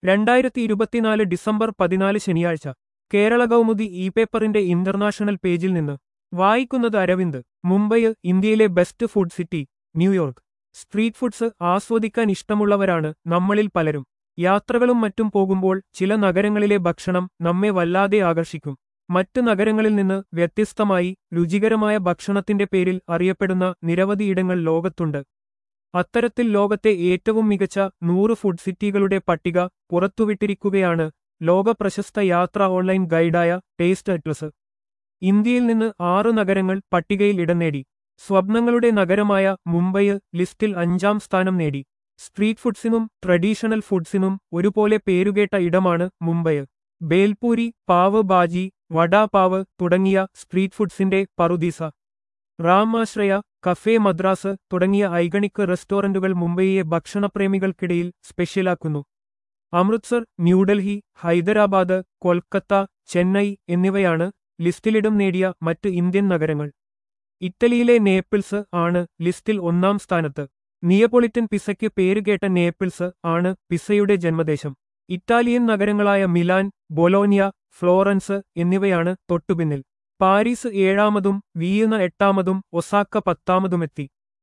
2024 December 14 ശനിയാഴ്ച Kerala Kaumudi e പേപ്പറിന്റെ international പേജിൽ നിന്ന് വായിക്കുന്നത് അരവിന്ദ്. മുംബൈ ഇന്ത്യയിലെ best food city. New York. Street foods ആസ്വദിക്കാൻ ഇഷ്ടമുള്ളവരാണ് നമ്മളിൽ പലരും. യാത്രകളും മറ്റും പോകുമ്പോൾ ചില നഗരങ്ങളിലെ ഭക്ഷണം നമ്മെ വല്ലാതെ ആകർഷിക്കും. മറ്റ് നഗരങ്ങളിൽ നിന്ന് വ്യത്യസ്തമായി രുചികരമായ ഭക്ഷണത്തിന്റെ പേരിൽ അറിയപ്പെടുന്ന നിരവധി ഇടങ്ങൾ ലോകത്തുണ്ട്. അത്തരത്തിൽ ലോകത്തെ ഏറ്റവും മികച്ച 100 ഫുഡ് സിറ്റികളുടെ പട്ടിക പുറത്തുവിട്ടിരിക്കുകയാണ് ലോക പ്രശസ്ത യാത്രാ ഓൺലൈൻ ഗൈഡായ ടേസ്റ്റ് അറ്റ്ലസ്. ഇന്ത്യയിൽ നിന്ന് 6 നഗരങ്ങൾ പട്ടികയിൽ ഇടം നേടി. സ്വപ്നങ്ങളുടെ നഗരമായ മുംബൈ ലിസ്റ്റിൽ 5-ാം സ്ഥാനം നേടി. സ്ട്രീറ്റ് ഫുഡ്സിനും ട്രഡീഷണൽ ഫുഡ്സിനും ഒരുപോലെ പേരുകേട്ട ഇടമാണ് മുംബൈ. ബേൽപൂരി, പാവ് ബാജി, വടാ പാവ് തുടങ്ങിയ സ്ട്രീറ്റ് ഫുഡ്സിന്റെ പറുദീസ. റാം ആശ്രയ, കഫേ മദ്രാസ് തുടങ്ങിയ ഐകണിക് റെസ്റ്റോറന്റുകൾ മുംബൈയെ ഭക്ഷണപ്രേമികൾക്കിടയിൽ സ്പെഷ്യലാക്കുന്നു. അമൃത്സർ, ന്യൂഡൽഹി, ഹൈദരാബാദ്, കൊൽക്കത്ത, ചെന്നൈ എന്നിവയാണ് ലിസ്റ്റിലിടം നേടിയ മറ്റ് ഇന്ത്യൻ നഗരങ്ങൾ. ഇറ്റലിയിലെ നേപ്പിൾസ് ആണ് ലിസ്റ്റിൽ 1-ാം സ്ഥാനത്ത്. നിയപോളിറ്റൻ പിസയ്ക്ക് പേരുകേട്ട നേപ്പിൾസ് ആണ് പിസയുടെ ജന്മദേശം. ഇറ്റാലിയൻ നഗരങ്ങളായ മിലാൻ, ബൊലോന്യ, ഫ്ലോറൻസ് എന്നിവയാണ് തൊട്ടുപിന്നിൽ. പാരീസ് 7-ാമതും വിയന്ന 8-ാമതും ഒസാക്ക 10-ാമതുമെത്തി.